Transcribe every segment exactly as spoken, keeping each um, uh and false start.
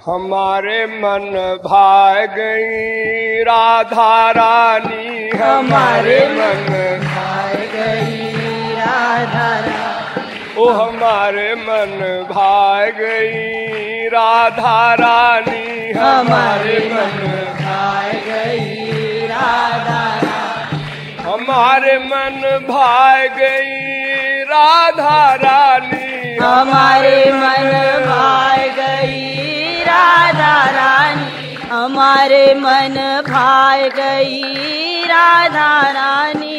हमारे मन भाए गई राधा रानी, हमारे मन भाए गई राधा रानी, ओ हमारे मन भाए गई राधा रानी, हमारे मन भाए गई राधा रानी, हमारे मन भाए गई राधा रानी, हमारे मन भाए गई राधा रानी, हमारे मन भाए गई राधा रानी,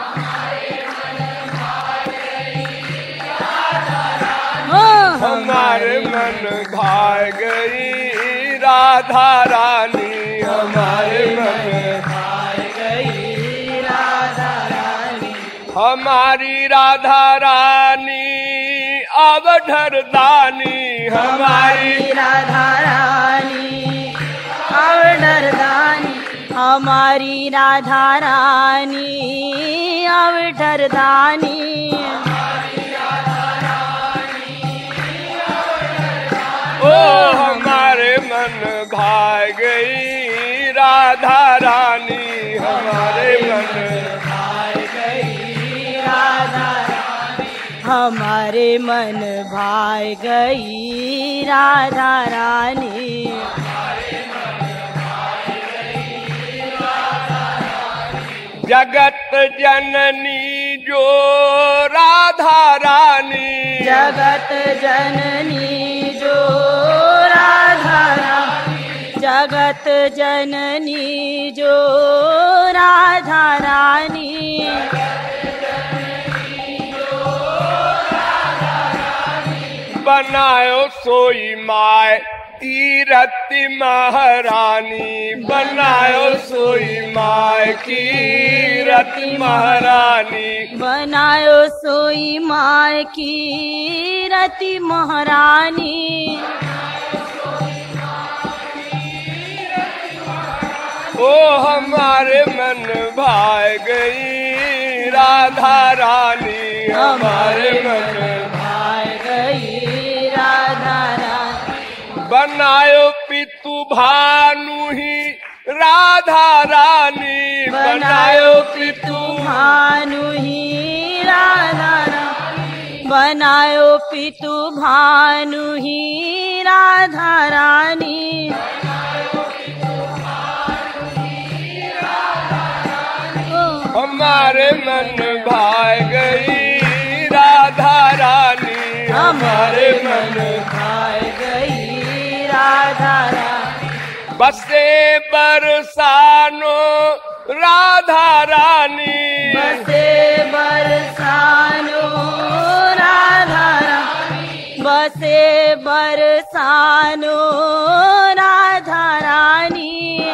हमारे मन भाए गई राधा रानी, हमारे मन भाए गई राधा रानी, हमारी राधा रानी अवधर दानी, हमारी राधा रानी अवधर दानी, हमारी राधा रानी अवधर दानी, ओ हमारे मन भाए गई राधा रानी, हमारे मन भाए गई राधा रानी, हमारे मन भाए गई राधा रानी, जगत जननी जो राधा रानी, जगत जननी जो राधा रानी, जगत जननी जो राधा रानी, बनायो सोई माय कीरति महारानी, बनायो सोई माय कीरति महारानी, बनायो सोई माय की रति महारानी, ओ हमारे मन भाए गई राधा रानी, हमारे मन भाए गई राधा रानी, बनायो पितु भानु ही राधा रानी, बनायो पितु भानु ही राधा रानी, बनायो पितु भानु ही राधा रानी, हमारे मन भाए गई राधा रानी, हमारे मन भाए गई राधा रानी, बसे बरसानो राधा रानी, बसे बरसानो राधा रानी, बसे बरसानो राधा रानी,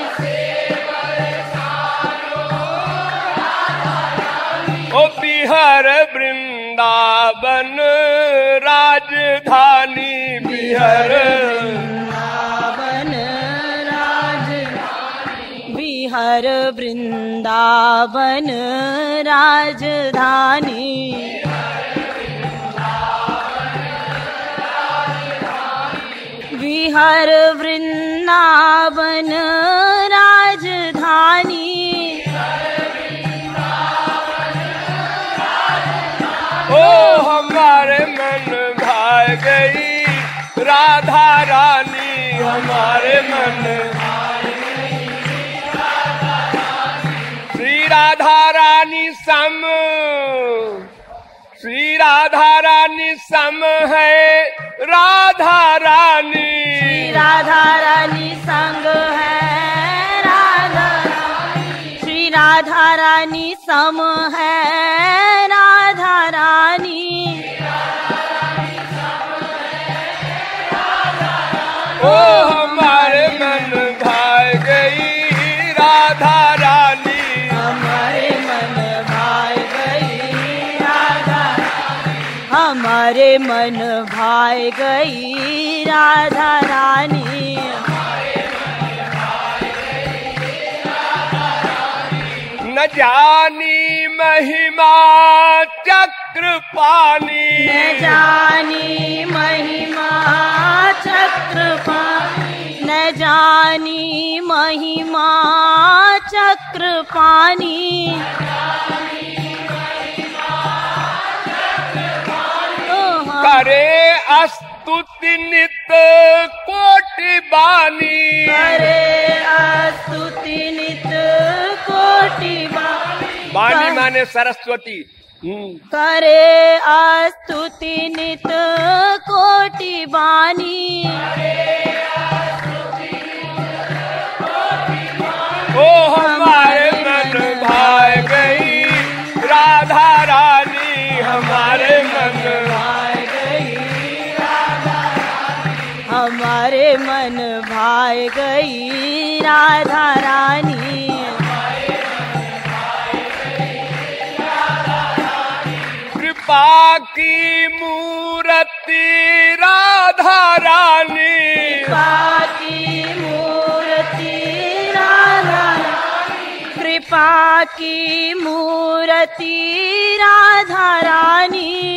ओ बिहार वृंदावन राजधानी, बिहार वृंदावन राजधानी, बिहार वृंदावन राजधानी, बिहार वृंदावन राजधानी, ओ हमारे मन भाए गई राधा रानी, हमारे मन श्री राधा रानी सम, श्री राधा रानी सम है राधा रानी, श्री राधा रानी संग है राधा रानी, श्री राधा रानी सम है राधा रानी, ओ हमारे मन भाए गई राधा रानी, हमारे मन भाए गई राधा रानी, हमारे मन भाए गई राधा रानी, न जानी महिमा चक्र पानी, न जानी महिमा चक्र पानी, जानी महिमा चक्रपाणी, करे स्तुति नित कोटि बानी, करे स्तुति नित कोटि बानी। बानी माने सरस्वती। करे स्तुति नित कोटि बानी, ओ हमारे मन भाए गई राधा रानी, हमारे मन भाए गई राधा रानी, हमारे मन भाए गई राधा रानी। कृपा की मूर्ति राधा रानी, कृपा की मूर्ति राधा रानी, कृपा की मूर्ति राधा रानी।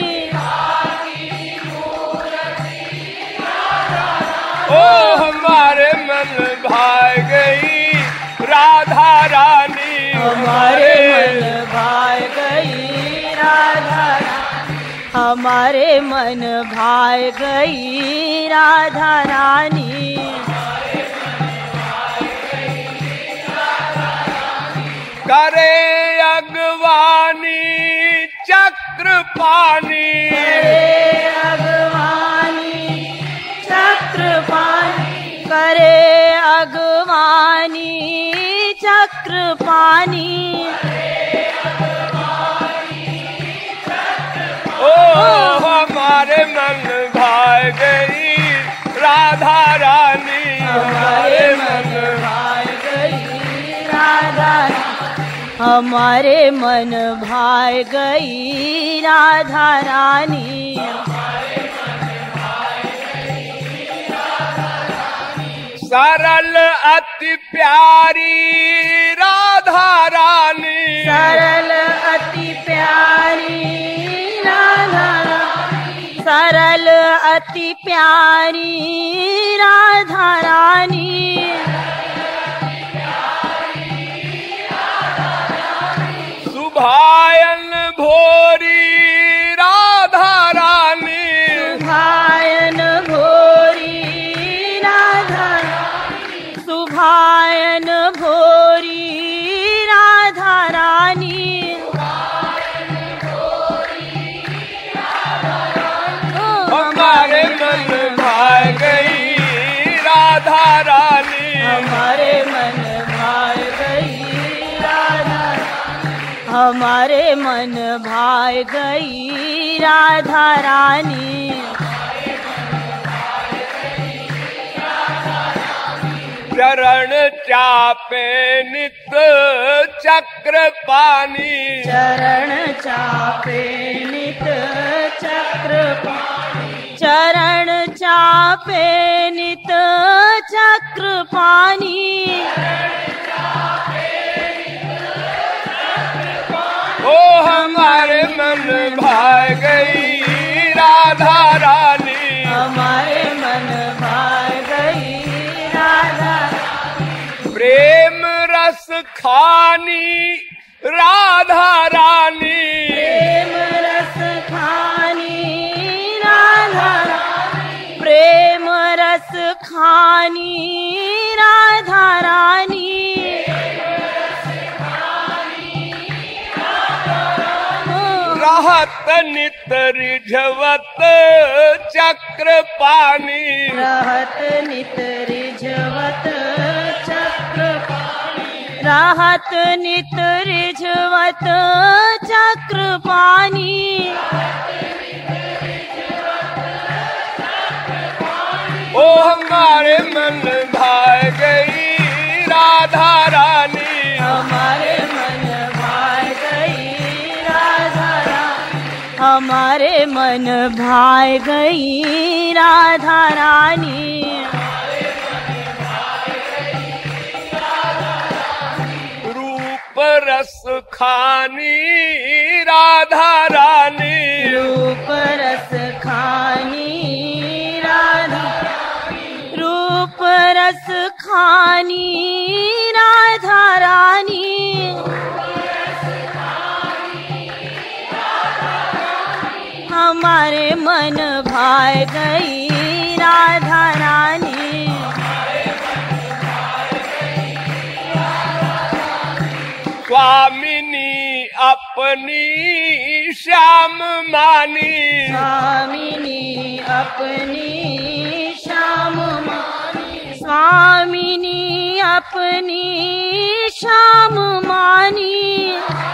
ओ हमारे मन भाए गई राधा रानी, हमारे मन भाए गई राधा रानी, हमारे मन भाए गई राधा रानी। करे अगवानी चक्रपाणी, करे अगवानी चक्रपाणी, करे अगवानी चक्रपाणी। ओ हमारे मन भाए गई राधा रानी, हमारे मन भाए गई राधा रानी, हमारे मन भाए गई राधा रानी। सरल अति प्यारी राधा रानी, सरल अति प्यारी राधा रानी, सरल अति प्यारी राधा रानी। सुभायन भोरी राधा रानी, सुभायन भोरी राधा रानी, सुभायन भोरी राधा रानी। हमारे मन भाए गई राधा रानी, हमारे मन भाए गई राधा रानी, हमारे मन भाए गई राधा रानी। चरण चापे नित चक्र पानी, चरण चापे नित चक्र पानी, चरण चापे नित चक्र पानी। ओ हमारे मन भाए गई राधा रानी, हमारे मन भाए गई राधा रानी, प्रेम रस खानी राधा रानी, प्रेम रस खानी राधा रानी, प्रेम रस खानी राधा रानी। रहत नित रिझवत चक्र पानी, रहत नित रिझवत चक्र पानी, रहत नित रिझवत चक्र पानी। ओ हमारे मन भाए गई राधा रानी, हमारे मन भाए गई राधा रानी, हमारे मन भाए गई राधा रानी। रूप रस खानी राधा रानी, रूप रस खानी राधा, रूप रस खानी राधा रानी, हमारे मन भाए गई राधा रानी। स्वामिनी अपनी श्याम मानी, स्वामिनी अपनी श्याम मानी, स्वामिनी अपनी श्याम मानी,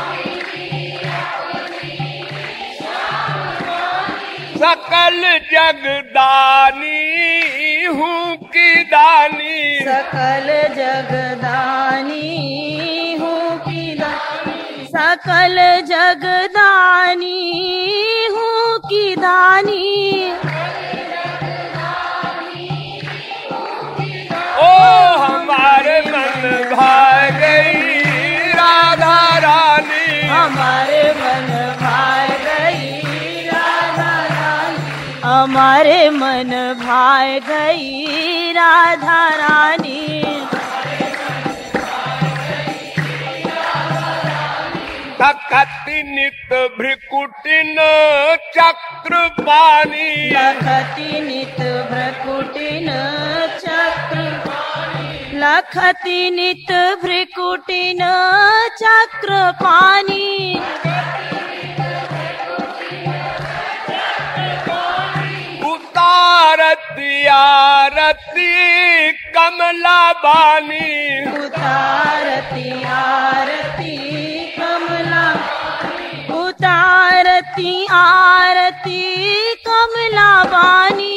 सकल जगदानी हूँ की दानी, सकल जगदानी हूँ की दानी, सकल जगदानी हूँ की दानी। ओ हमारे मन भाए गई राधा रानी, हमारे मन भाए गई राधा रानी, हमारे मन भाए गई राधा रानी। तखति नित भ्रिकुटिन चक्र पानी, लखति नित भ्रकुटिन चक्र, लखति नित भ्रिकुटिन चक्र पानी, उतारती आरती कमला बानी, उतारती आरती कमला, उतारती आरती कमला बानी,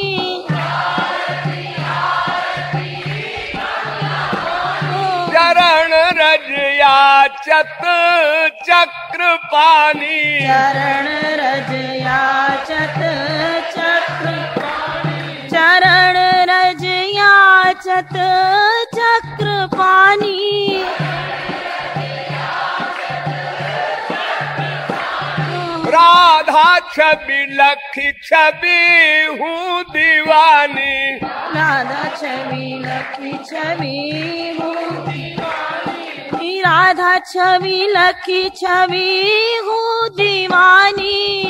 चरण रज याचत चक्र पानी, चरण रज याचत चक्र, चरण रज याचत चक्र पानी। राधा छवि लखी छवि हूँ दीवानी, राधा छवि लखी छवि हूँ दीवानी, राधा छवि लखी छवि हूँ दीवानी।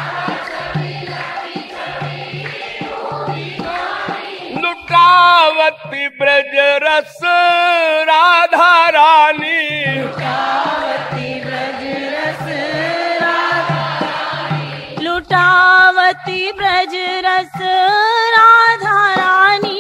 लुटावती ब्रज रस राधा रानी, लुटावती ब्रज रस राधा, लुटावती ब्रज रस राधा रानी।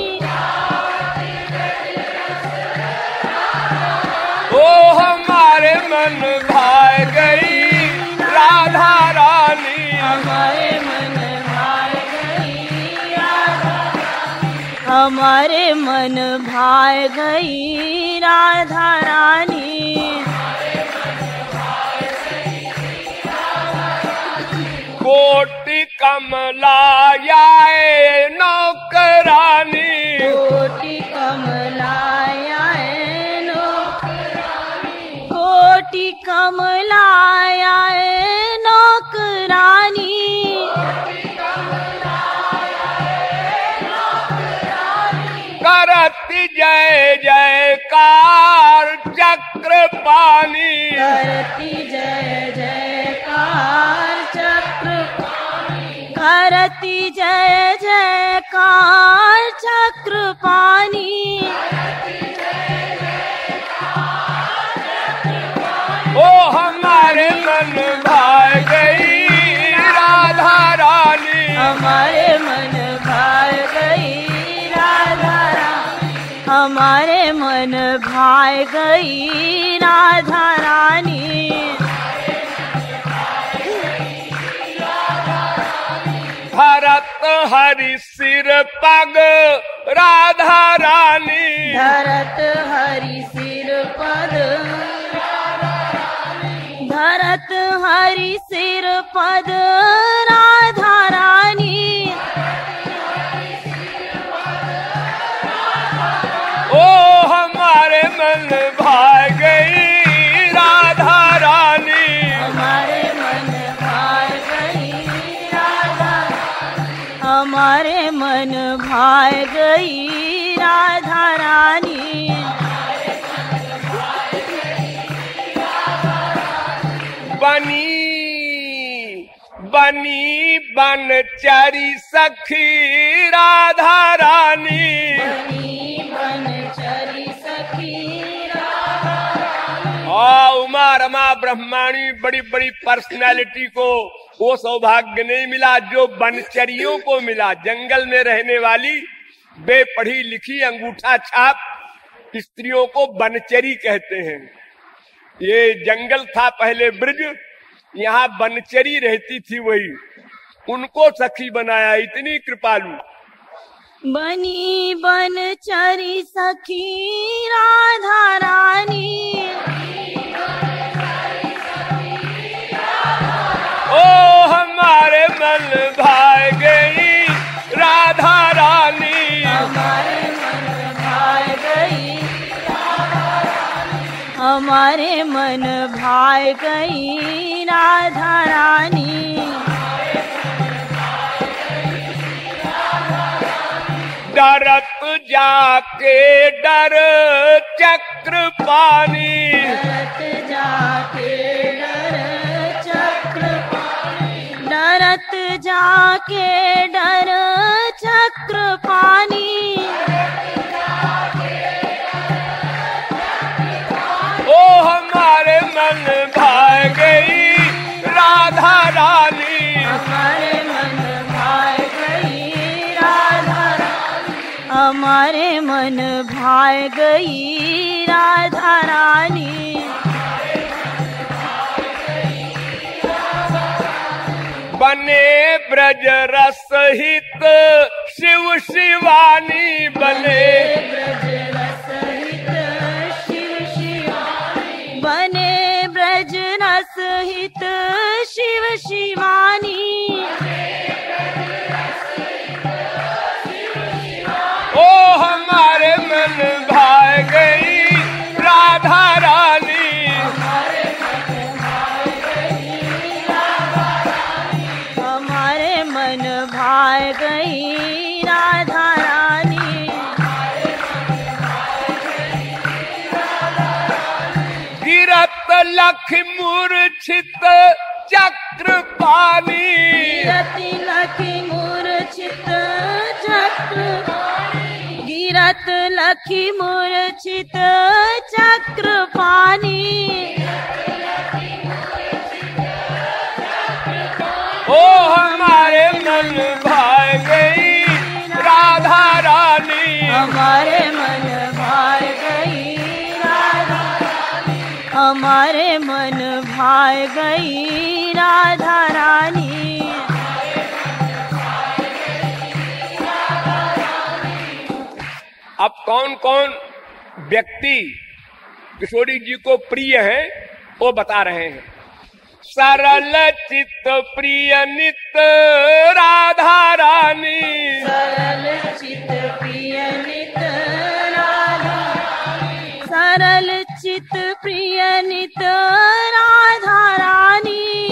ओ हमारे मन भाए गई राधा रानी, हमारे मन भाए गई राधा, हमारे मन भाए गई राधा रानी। कोटि कमलायाए नौकरानी, कोटि कमलायाए नौकरानी, कोटि कमलायाए नौकरानी। करती जय जयकार चक्र पानी, करती जय जयकार चक्र, करती जय जयकार चक्र पानी। ओ हमारे मन भाए गई राधा रानी, हमारे मन भाए गई राधा रानी, हमारे मन भाए गई राधा रानी। भरत हरि सिर पग राधा रानी, धरत हरि सिर पद, धरत हरि सिर पद राधा रानी। ओ हमारे मन भाए गई राधा रानी, हमारे मन भाए गई राधा, हमारे मन भाए गई राधा बनी बनचरी सखी राधा रानी, बनी बनचरी सखी राधा रानी। और उमा रमा ब्रह्माणी बड़ी बड़ी पर्सनालिटी को वो सौभाग्य नहीं मिला जो बनचरियों को मिला। जंगल में रहने वाली बेपढ़ी लिखी अंगूठा छाप स्त्रियों को बनचरी कहते हैं। ये जंगल था पहले ब्रज, यहाँ बनचरी रहती थी, वही उनको सखी बनाया। इतनी कृपालु। बनी बनचरी सखी राधा रानी, ओ हमारे मन भाए गई राधा रानी, हमारे मन भाए गई राधा रानी, हमारे मन भाए गई राधा रानी। डरत जाके डर चक्र पानी, डरत जाके डर चक्र पानी, डरत जाके डर चक्र पानी। ओ हमारे मन भाए गई राधा रानी, हमारे मन भाए गई राधा रानी, हमारे मन भाए गई राधा रानी। बने ब्रज रस हित शिव शिवानी, बने ब्रज रस हित शिव शिवानी, बने ब्रज रस हित शिव शिवानी। ओ हमारे मन भाए गई राधा रानी, हमारे मन भाए गई राधा रानी, हमारे मन भाए गई राधा रानी। गिरत लख मूर्छित चक्र पानी, गिरत लखी मूर्छित चक्र पानी, गिरत लखी मूर्छित चक्र पानी। ओ हमारे मन भाए गई राधा रानी, हमारे मन भाए गई राधा रानी, हमारे मन भाए गई राधा रानी। अब कौन कौन व्यक्ति किशोरी जी को प्रिय है वो बता रहे हैं। सरल चित्त प्रिय नित राधा रानी, सरल चित्त प्रिय नित राधा रानी, सरल चित्त प्रिय नित राधा रानी।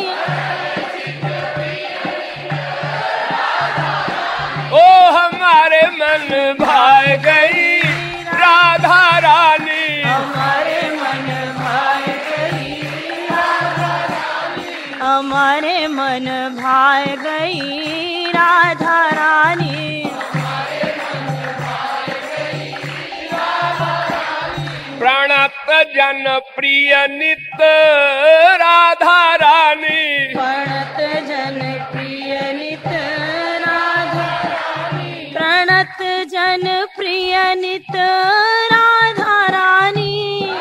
ओ हमारे मन भाए गई राधा रानी, हमारे मन भाए गई राधा रानी, हमारे मन भाए गई राधा रानी। प्रणत जन प्रिय नित राधा रानी, प्रणत जन प्रिय नित राधा रानी, प्रणत जन प्रिय नित राधा रानी।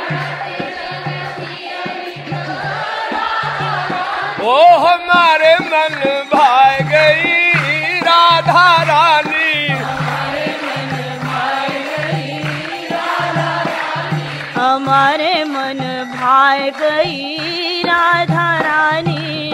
ओ हमारे मन भाए गई राधा रानी, हमारे मन भाए गई राधा रानी।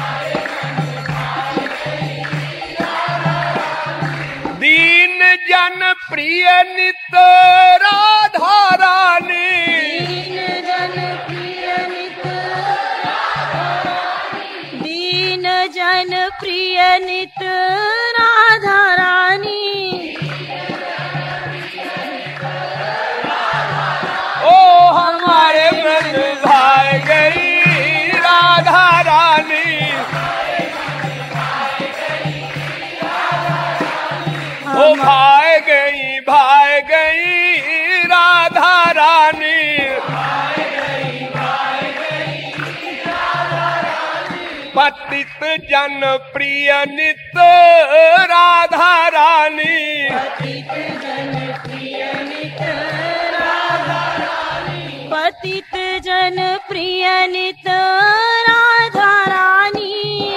दीन जन प्रिय नित राधा रानी, दीन जन प्रिय नित राधा रानी, दीन जन प्रिय नित राधा रानी। ओ हमारे मन भाए गई राधा रानी, जन प्रिय नित राधा रानी, पतित जन प्रिय नित राधा रानी, पतित जन प्रिय नित राधा रानी,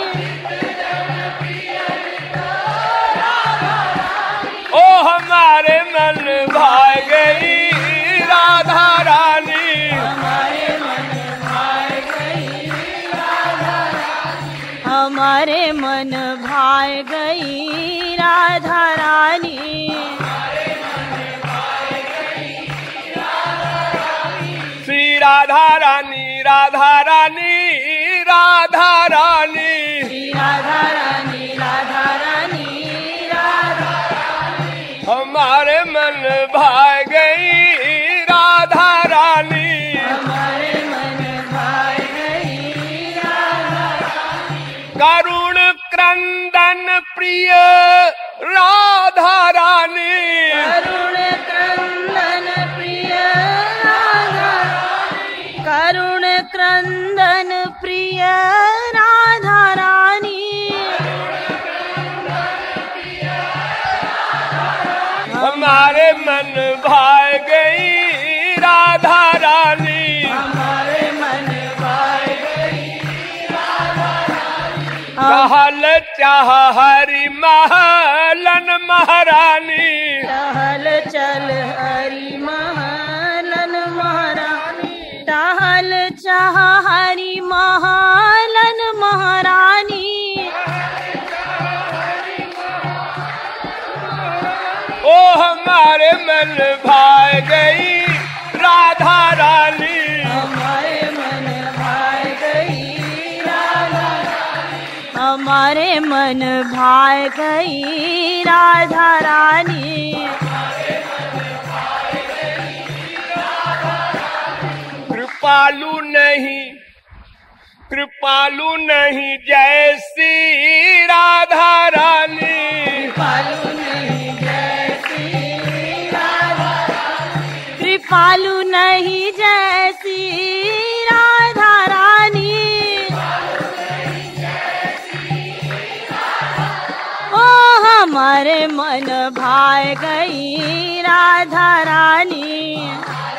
ओ हमारे मन भाए गई राधा रानी, हमारे मन भाए गई राधा रानी, हमारे मन भाए गई राधा रानी, श्री राधा रानी राधा रानी राधा रानी, श्री राधा रानी राधा रानी राधा रानी, हमारे मन भाए गई राधा रानी, हमारे मन भाए गई राधा रानी, करुण क्रंदन प्रिय राधा रानी, करुण क्रंदन प्रिय राधा रानी, करुण क्रंदन प्रिय राधा रानी, हमारे मन भाए गई राधा रानी, हमारे मन भाए गई राधा रानी, कहल चाह हरि महलन महारानी, टहल चल हरि महलन महारानी, टहल चाह हरि महलन महारानी, ओ हमारे मन भाए गई राधा रानी, हमारे मन भाए गई राधा रानी, हमारे मन भाए गई राधा रानी, कृपालु नहीं कृपालु नहीं जैसी राधा रानी, कृपालु नहीं जैसी राधा रानी, कृपालु नहीं जैसी राधा रानी, ओ हमारे मन भाए गई राधा रानी,